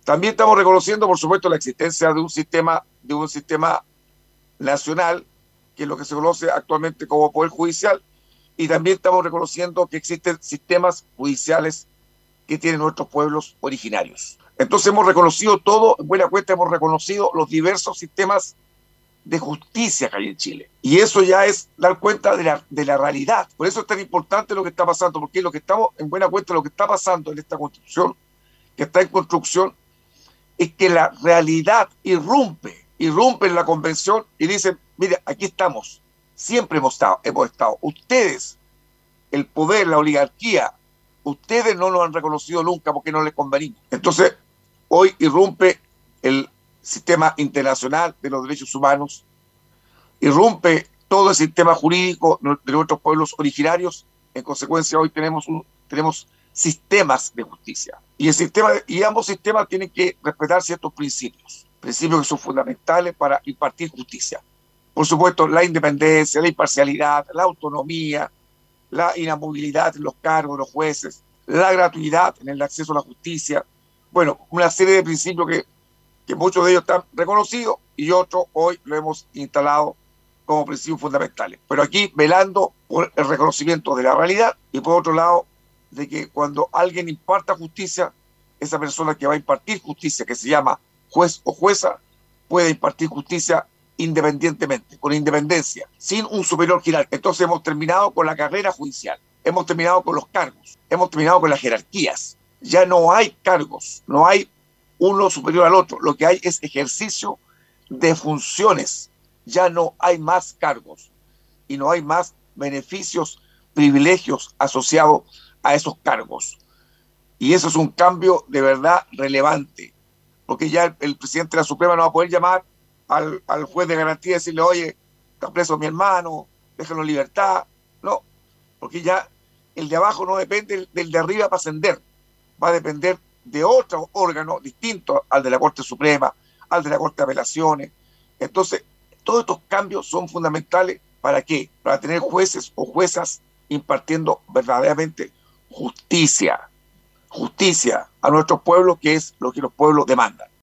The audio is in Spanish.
También estamos reconociendo, por supuesto, la existencia de un sistema nacional, que es lo que se conoce actualmente como Poder Judicial, y también estamos reconociendo que existen sistemas judiciales que tienen nuestros pueblos originarios. Entonces hemos reconocido todo, en buena cuenta hemos reconocido los diversos sistemas de justicia que hay en Chile. Y eso ya es dar cuenta de la realidad. Por eso es tan importante lo que está pasando, porque lo que estamos, en buena cuenta, lo que está pasando en esta constitución, que está en construcción, es que la realidad irrumpe en la convención y dicen, mire, aquí estamos, siempre hemos estado. Ustedes, el poder, la oligarquía, ustedes no nos han reconocido nunca porque no les convenimos. Entonces, hoy irrumpe el sistema internacional de los derechos humanos, irrumpe todo el sistema jurídico de nuestros pueblos originarios. En consecuencia, hoy tenemos sistemas de justicia. Y ambos sistemas tienen que respetar ciertos principios que son fundamentales para impartir justicia. Por supuesto, la independencia, la imparcialidad, la autonomía, la inamovilidad en los cargos de los jueces, la gratuidad en el acceso a la justicia. Bueno, una serie de principios que muchos de ellos están reconocidos y otros hoy lo hemos instalado como principios fundamentales. Pero aquí velando por el reconocimiento de la realidad y por otro lado de que cuando alguien imparta justicia, esa persona que va a impartir justicia, que se llama juez o jueza, puede impartir justicia independientemente, con independencia, sin un superior jerárquico. Entonces hemos terminado con la carrera judicial, hemos terminado con los cargos, hemos terminado con las jerarquías. Ya no hay cargos, no hay uno superior al otro, lo que hay es ejercicio de funciones. Ya no hay más cargos y no hay más beneficios, privilegios asociados a esos cargos. Y eso es un cambio de verdad relevante, porque ya el presidente de la Suprema no va a poder llamar al juez de garantía y decirle, oye, está preso mi hermano, déjalo en libertad. No, porque ya el de abajo no depende del de arriba para ascender, va a depender de otro órgano distinto al de la Corte Suprema, al de la Corte de Apelaciones. Entonces, todos estos cambios son fundamentales. ¿Para qué? Para tener jueces o juezas impartiendo verdaderamente justicia a nuestros pueblos, que es lo que los pueblos demandan.